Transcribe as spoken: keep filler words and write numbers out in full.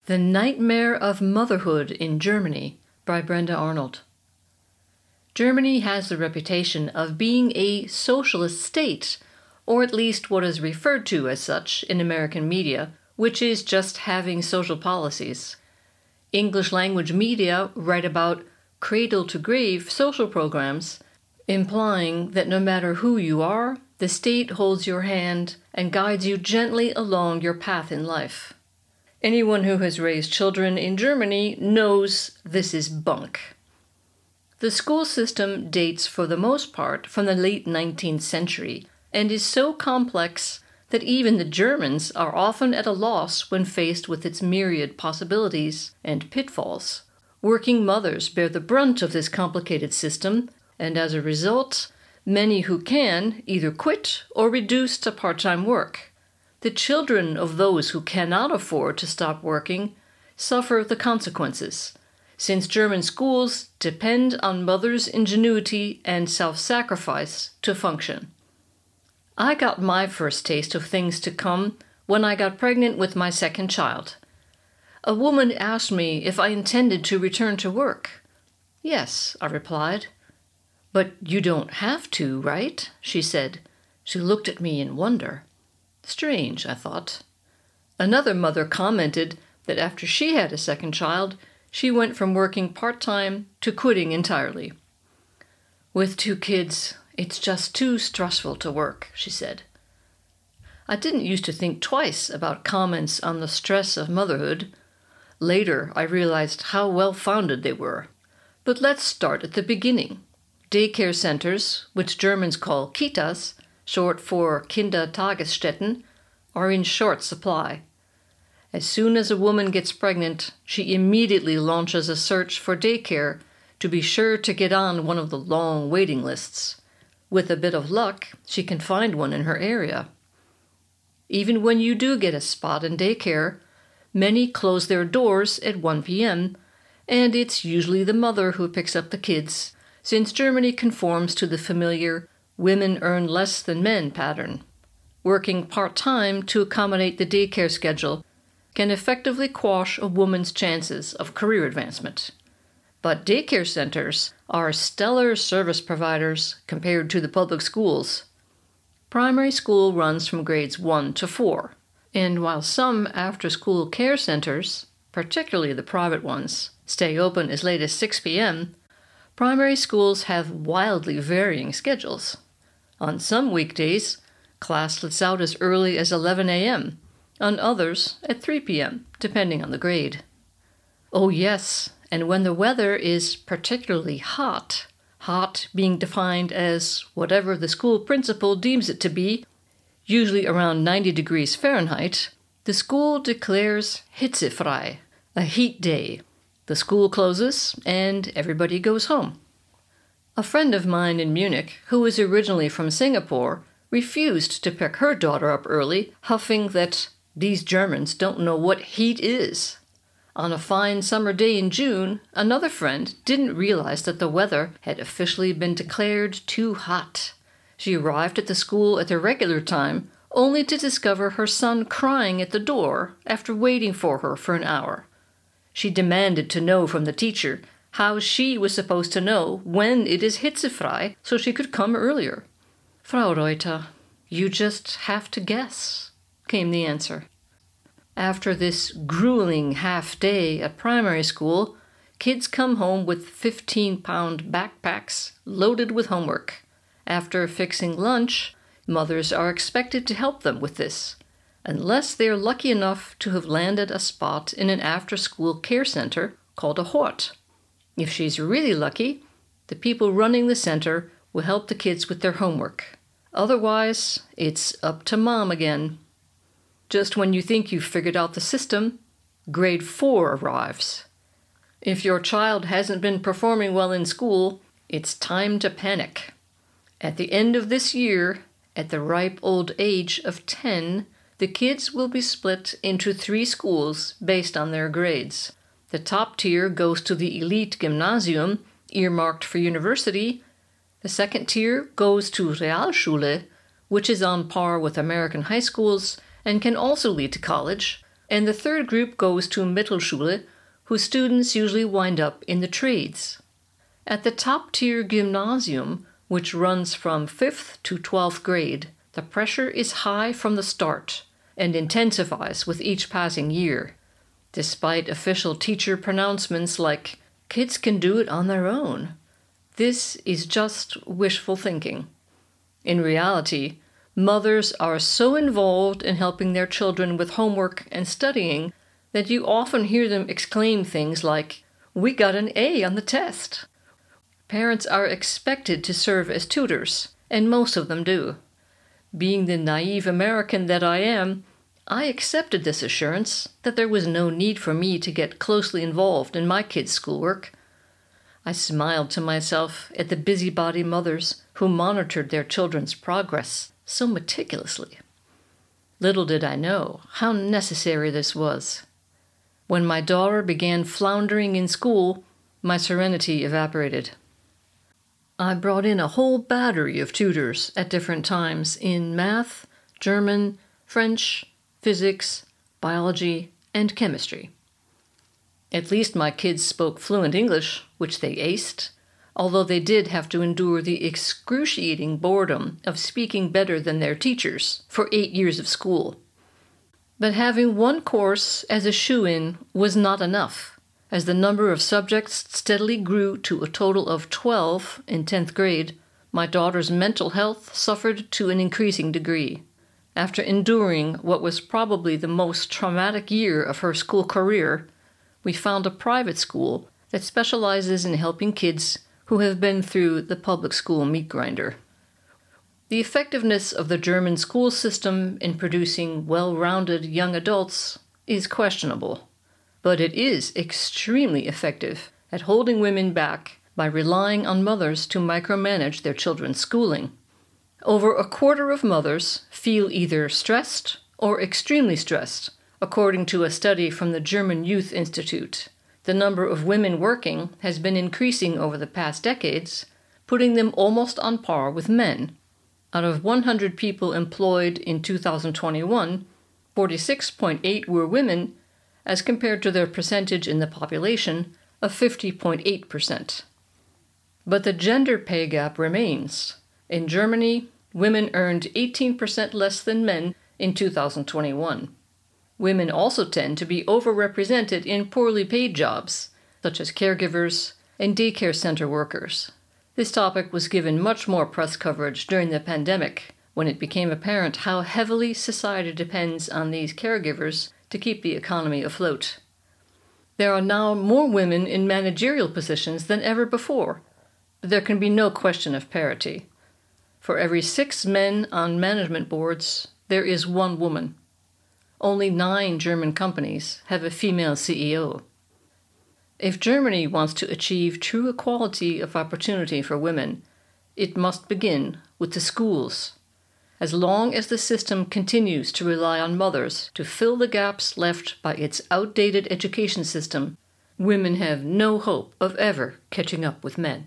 The Nightmare of Motherhood in Germany by Brenda Arnold. Germany has the reputation of being a socialist state, or at least what is referred to as such in American media, which is just having social policies. English language media write about cradle-to-grave social programs, implying that no matter who you are, the state holds your hand and guides you gently along your path in life. Anyone who has raised children in Germany knows this is bunk. The school system dates for the most part from the late nineteenth century and is so complex that even the Germans are often at a loss when faced with its myriad possibilities and pitfalls. Working mothers bear the brunt of this complicated system, and as a result, many who can either quit or reduce to part-time work. The children of those who cannot afford to stop working suffer the consequences, since German schools depend on mothers' ingenuity and self-sacrifice to function. I got my first taste of things to come when I got pregnant with my second child. A woman asked me if I intended to return to work. "Yes," I replied. "But you don't have to, right?" she said. She looked at me in wonder. Strange, I thought. Another mother commented that after she had a second child, she went from working part-time to quitting entirely. "With two kids, it's just too stressful to work," she said. I didn't used to think twice about comments on the stress of motherhood. Later, I realized how well-founded they were. But let's start at the beginning. Daycare centers, which Germans call Kitas, short for Kindertagesstätten, are in short supply. As soon as a woman gets pregnant, she immediately launches a search for daycare to be sure to get on one of the long waiting lists. With a bit of luck, she can find one in her area. Even when you do get a spot in daycare, many close their doors at one p.m., and it's usually the mother who picks up the kids, since Germany conforms to the familiar women earn less than men pattern. Working part-time to accommodate the daycare schedule can effectively quash a woman's chances of career advancement. But daycare centers are stellar service providers compared to the public schools. Primary school runs from grades one to four, and while some after-school care centers, particularly the private ones, stay open as late as six p.m., primary schools have wildly varying schedules. On some weekdays, class lets out as early as eleven a.m., on others at three p.m., depending on the grade. Oh yes, and when the weather is particularly hot, hot being defined as whatever the school principal deems it to be, usually around ninety degrees Fahrenheit, the school declares Hitzefrei, a heat day. The school closes, and everybody goes home. A friend of mine in Munich, who is originally from Singapore, refused to pick her daughter up early, huffing that these Germans don't know what heat is. On a fine summer day in June, another friend didn't realize that the weather had officially been declared too hot. She arrived at the school at the regular time, only to discover her son crying at the door after waiting for her for an hour. She demanded to know from the teacher how she was supposed to know when it is Hitzefrei so she could come earlier. "Frau Reuter, you just have to guess," came the answer. After this grueling half-day at primary school, kids come home with fifteen-pound backpacks loaded with homework. After fixing lunch, mothers are expected to help them with this, unless they are lucky enough to have landed a spot in an after-school care center called a Hort. If she's really lucky, the people running the center will help the kids with their homework. Otherwise, it's up to mom again. Just when you think you've figured out the system, grade four arrives. If your child hasn't been performing well in school, it's time to panic. At the end of this year, at the ripe old age of ten, the kids will be split into three schools based on their grades. The top tier goes to the elite gymnasium, earmarked for university. The second tier goes to Realschule, which is on par with American high schools and can also lead to college, and the third group goes to Mittelschule, whose students usually wind up in the trades. At the top-tier gymnasium, which runs from fifth to twelfth grade, the pressure is high from the start and intensifies with each passing year, despite official teacher pronouncements like, "Kids can do it on their own." This is just wishful thinking. In reality, mothers are so involved in helping their children with homework and studying that you often hear them exclaim things like, "We got an A on the test." Parents are expected to serve as tutors, and most of them do. Being the naive American that I am, I accepted this assurance that there was no need for me to get closely involved in my kids' schoolwork. I smiled to myself at the busybody mothers who monitored their children's progress so meticulously. Little did I know how necessary this was. When my daughter began floundering in school, my serenity evaporated. I brought in a whole battery of tutors at different times in math, German, French, physics, biology, and chemistry. At least my kids spoke fluent English, which they aced, although they did have to endure the excruciating boredom of speaking better than their teachers for eight years of school. But having one course as a shoo-in was not enough, as the number of subjects steadily grew to a total of twelve in tenth grade. My daughter's mental health suffered to an increasing degree. After enduring what was probably the most traumatic year of her school career, we found a private school that specializes in helping kids who have been through the public school meat grinder. The effectiveness of the German school system in producing well-rounded young adults is questionable, but it is extremely effective at holding women back by relying on mothers to micromanage their children's schooling. Over a quarter of mothers feel either stressed or extremely stressed, according to a study from the German Youth Institute. The number of women working has been increasing over the past decades, putting them almost on par with men. Out of one hundred people employed in two thousand twenty-one, forty-six point eight were women, as compared to their percentage in the population of fifty point eight percent. But the gender pay gap remains. In Germany, women earned eighteen percent less than men in two thousand twenty-one. Women also tend to be overrepresented in poorly paid jobs, such as caregivers and daycare center workers. This topic was given much more press coverage during the pandemic, when it became apparent how heavily society depends on these caregivers to keep the economy afloat. There are now more women in managerial positions than ever before. There can be no question of parity. For every six men on management boards, there is one woman. Only nine German companies have a female C E O. If Germany wants to achieve true equality of opportunity for women, it must begin with the schools. As long as the system continues to rely on mothers to fill the gaps left by its outdated education system, women have no hope of ever catching up with men.